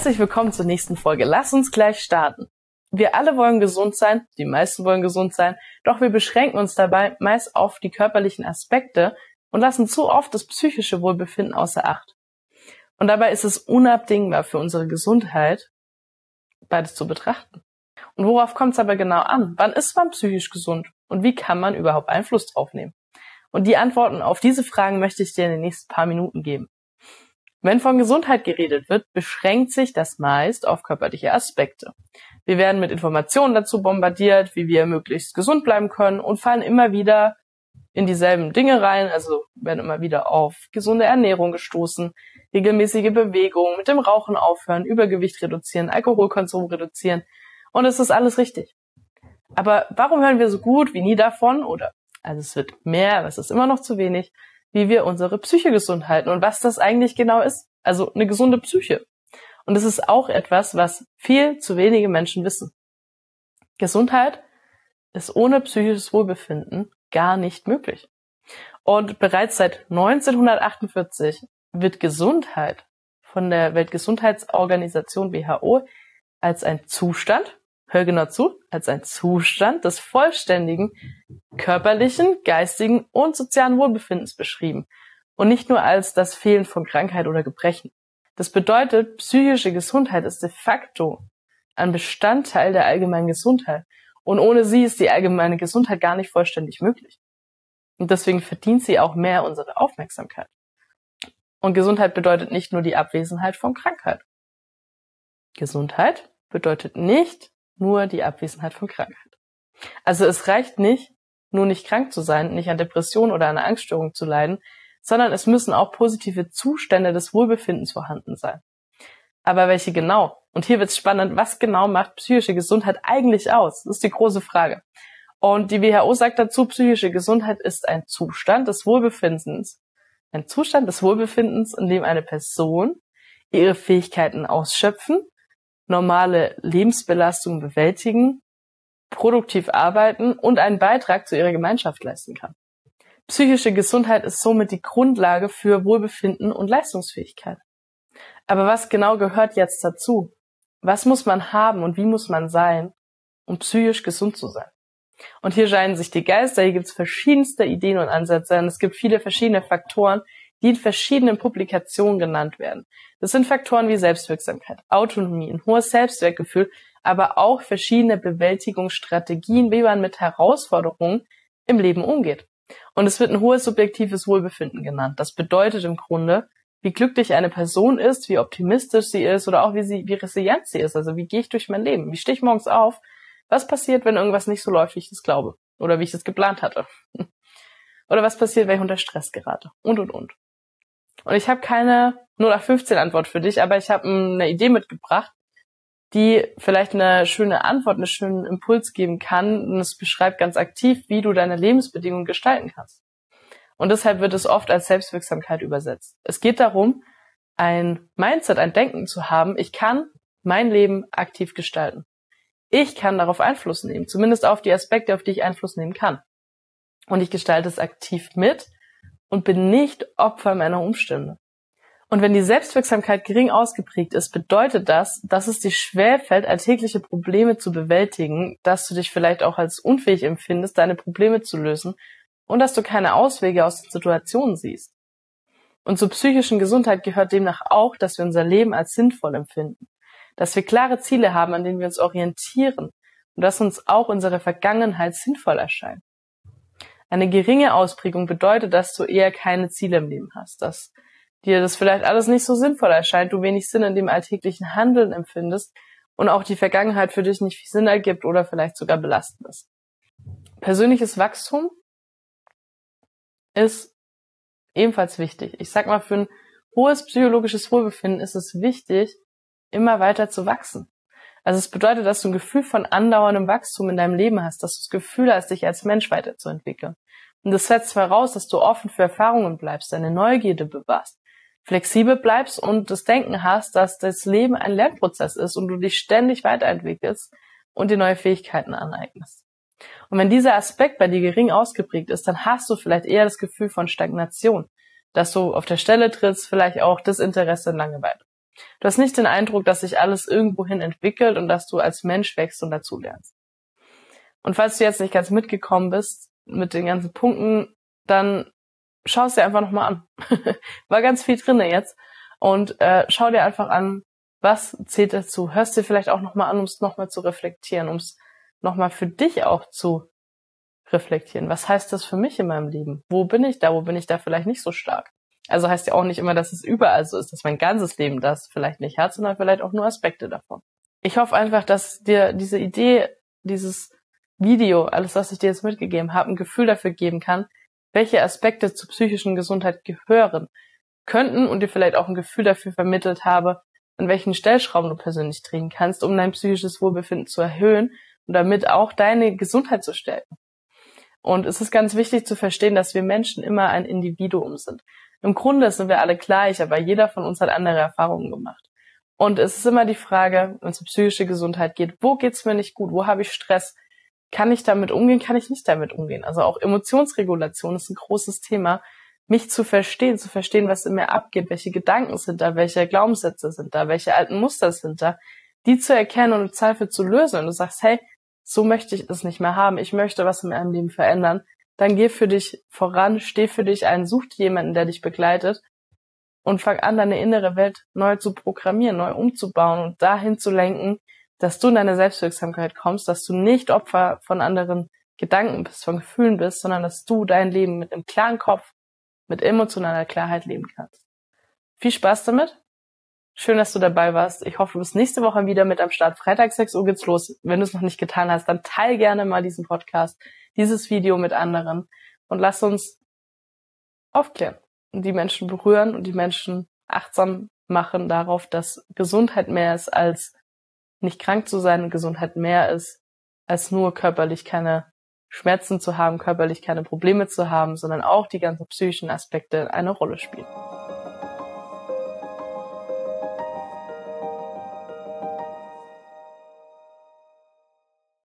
Herzlich willkommen zur nächsten Folge. Lass uns gleich starten. Wir alle wollen gesund sein, die meisten wollen gesund sein, doch wir beschränken uns dabei meist auf die körperlichen Aspekte und lassen zu oft das psychische Wohlbefinden außer Acht. Und dabei ist es unabdingbar für unsere Gesundheit, beides zu betrachten. Und worauf kommt es aber genau an? Wann ist man psychisch gesund? Und wie kann man überhaupt Einfluss drauf nehmen? Und die Antworten auf diese Fragen möchte ich dir in den nächsten paar Minuten geben. Wenn von Gesundheit geredet wird, beschränkt sich das meist auf körperliche Aspekte. Wir werden mit Informationen dazu bombardiert, wie wir möglichst gesund bleiben können und fallen immer wieder in dieselben Dinge rein, also werden immer wieder auf gesunde Ernährung gestoßen, regelmäßige Bewegung, mit dem Rauchen aufhören, Übergewicht reduzieren, Alkoholkonsum reduzieren und es ist alles richtig. Aber warum hören wir so gut wie nie davon, also es wird mehr, aber es ist immer noch zu wenig, wie wir unsere Psyche gesund halten und was das eigentlich genau ist. Also eine gesunde Psyche. Und es ist auch etwas, was viel zu wenige Menschen wissen. Gesundheit ist ohne psychisches Wohlbefinden gar nicht möglich. Und bereits seit 1948 wird Gesundheit von der Weltgesundheitsorganisation WHO als ein Zustand, hör genau zu, als ein Zustand des vollständigen körperlichen, geistigen und sozialen Wohlbefindens beschrieben und nicht nur als das Fehlen von Krankheit oder Gebrechen. Das bedeutet, psychische Gesundheit ist de facto ein Bestandteil der allgemeinen Gesundheit und ohne sie ist die allgemeine Gesundheit gar nicht vollständig möglich. Und deswegen verdient sie auch mehr unsere Aufmerksamkeit. Und Gesundheit bedeutet nicht nur die Abwesenheit von Krankheit. Gesundheit bedeutet nicht nur die Abwesenheit von Krankheit. Also es reicht nicht, nur nicht krank zu sein, nicht an Depressionen oder einer Angststörung zu leiden, sondern es müssen auch positive Zustände des Wohlbefindens vorhanden sein. Aber welche genau? Und hier wird es spannend, was genau macht psychische Gesundheit eigentlich aus? Das ist die große Frage. Und die WHO sagt dazu, psychische Gesundheit ist ein Zustand des Wohlbefindens. Ein Zustand des Wohlbefindens, in dem eine Person ihre Fähigkeiten ausschöpfen, normale Lebensbelastungen bewältigen, produktiv arbeiten und einen Beitrag zu ihrer Gemeinschaft leisten kann. Psychische Gesundheit ist somit die Grundlage für Wohlbefinden und Leistungsfähigkeit. Aber was genau gehört jetzt dazu? Was muss man haben und wie muss man sein, um psychisch gesund zu sein? Und hier scheiden sich die Geister, hier gibt es verschiedenste Ideen und Ansätze und es gibt viele verschiedene Faktoren, die in verschiedenen Publikationen genannt werden. Das sind Faktoren wie Selbstwirksamkeit, Autonomie, ein hohes Selbstwertgefühl, aber auch verschiedene Bewältigungsstrategien, wie man mit Herausforderungen im Leben umgeht. Und es wird ein hohes subjektives Wohlbefinden genannt. Das bedeutet im Grunde, wie glücklich eine Person ist, wie optimistisch sie ist oder auch wie resilient sie ist. Also wie gehe ich durch mein Leben? Wie stehe ich morgens auf? Was passiert, wenn irgendwas nicht so läuft, wie ich es glaube? Oder wie ich es geplant hatte? Oder was passiert, wenn ich unter Stress gerate? Und. Und ich habe keine 0815 Antwort für dich, aber ich habe eine Idee mitgebracht, die vielleicht eine schöne Antwort, einen schönen Impuls geben kann. Und es beschreibt ganz aktiv, wie du deine Lebensbedingungen gestalten kannst. Und deshalb wird es oft als Selbstwirksamkeit übersetzt. Es geht darum, ein Mindset, ein Denken zu haben, ich kann mein Leben aktiv gestalten. Ich kann darauf Einfluss nehmen, zumindest auf die Aspekte, auf die ich Einfluss nehmen kann. Und ich gestalte es aktiv mit und bin nicht Opfer meiner Umstände. Und wenn die Selbstwirksamkeit gering ausgeprägt ist, bedeutet das, dass es dir schwerfällt, alltägliche Probleme zu bewältigen, dass du dich vielleicht auch als unfähig empfindest, deine Probleme zu lösen und dass du keine Auswege aus den Situationen siehst. Und zur psychischen Gesundheit gehört demnach auch, dass wir unser Leben als sinnvoll empfinden, dass wir klare Ziele haben, an denen wir uns orientieren und dass uns auch unsere Vergangenheit sinnvoll erscheint. Eine geringe Ausprägung bedeutet, dass du eher keine Ziele im Leben hast, dass dir das vielleicht alles nicht so sinnvoll erscheint, du wenig Sinn in dem alltäglichen Handeln empfindest und auch die Vergangenheit für dich nicht viel Sinn ergibt oder vielleicht sogar belastend ist. Persönliches Wachstum ist ebenfalls wichtig. Ich sag mal, für ein hohes psychologisches Wohlbefinden ist es wichtig, immer weiter zu wachsen. Also es bedeutet, dass du ein Gefühl von andauerndem Wachstum in deinem Leben hast, dass du das Gefühl hast, dich als Mensch weiterzuentwickeln. Und das setzt voraus, dass du offen für Erfahrungen bleibst, deine Neugierde bewahrst, flexibel bleibst und das Denken hast, dass das Leben ein Lernprozess ist und du dich ständig weiterentwickelst und dir neue Fähigkeiten aneignest. Und wenn dieser Aspekt bei dir gering ausgeprägt ist, dann hast du vielleicht eher das Gefühl von Stagnation, dass du auf der Stelle trittst, vielleicht auch Desinteresse und Langeweile. Du hast nicht den Eindruck, dass sich alles irgendwohin entwickelt und dass du als Mensch wächst und dazulernst. Und falls du jetzt nicht ganz mitgekommen bist mit den ganzen Punkten, dann schau es dir einfach nochmal an. War ganz viel drinne jetzt. Und schau dir einfach an, was zählt dazu. Hörst dir vielleicht auch nochmal an, um es nochmal zu reflektieren, um es nochmal für dich auch zu reflektieren. Was heißt das für mich in meinem Leben? Wo bin ich da vielleicht nicht so stark? Also heißt ja auch nicht immer, dass es überall so ist, dass mein ganzes Leben das vielleicht nicht hat, sondern vielleicht auch nur Aspekte davon. Ich hoffe einfach, dass dir diese Idee, dieses Video, alles, was ich dir jetzt mitgegeben habe, ein Gefühl dafür geben kann, welche Aspekte zur psychischen Gesundheit gehören könnten und dir vielleicht auch ein Gefühl dafür vermittelt habe, an welchen Stellschrauben du persönlich drehen kannst, um dein psychisches Wohlbefinden zu erhöhen und damit auch deine Gesundheit zu stärken. Und es ist ganz wichtig zu verstehen, dass wir Menschen immer ein Individuum sind. Im Grunde sind wir alle gleich, aber jeder von uns hat andere Erfahrungen gemacht. Und es ist immer die Frage, wenn es um psychische Gesundheit geht, wo geht's mir nicht gut, wo habe ich Stress? Kann ich damit umgehen, kann ich nicht damit umgehen? Also auch Emotionsregulation ist ein großes Thema, mich zu verstehen, was in mir abgeht, welche Gedanken sind da, welche Glaubenssätze sind da, welche alten Muster sind da, die zu erkennen und im Zweifel zu lösen. Und du sagst, hey, so möchte ich das nicht mehr haben, ich möchte was in meinem Leben verändern, dann geh für dich voran, steh für dich ein, such dir jemanden, der dich begleitet und fang an, deine innere Welt neu zu programmieren, neu umzubauen und dahin zu lenken, dass du in deine Selbstwirksamkeit kommst, dass du nicht Opfer von anderen Gedanken bist, von Gefühlen bist, sondern dass du dein Leben mit einem klaren Kopf, mit emotionaler Klarheit leben kannst. Viel Spaß damit. Schön, dass du dabei warst. Ich hoffe, du bist nächste Woche wieder mit am Start. Freitag 6 Uhr geht's los. Wenn du es noch nicht getan hast, dann teil gerne mal diesen Podcast, dieses Video mit anderen und lass uns aufklären und die Menschen berühren und die Menschen achtsam machen darauf, dass Gesundheit mehr ist als nicht krank zu sein und Gesundheit mehr ist als nur körperlich keine Schmerzen zu haben, körperlich keine Probleme zu haben, sondern auch die ganzen psychischen Aspekte eine Rolle spielen.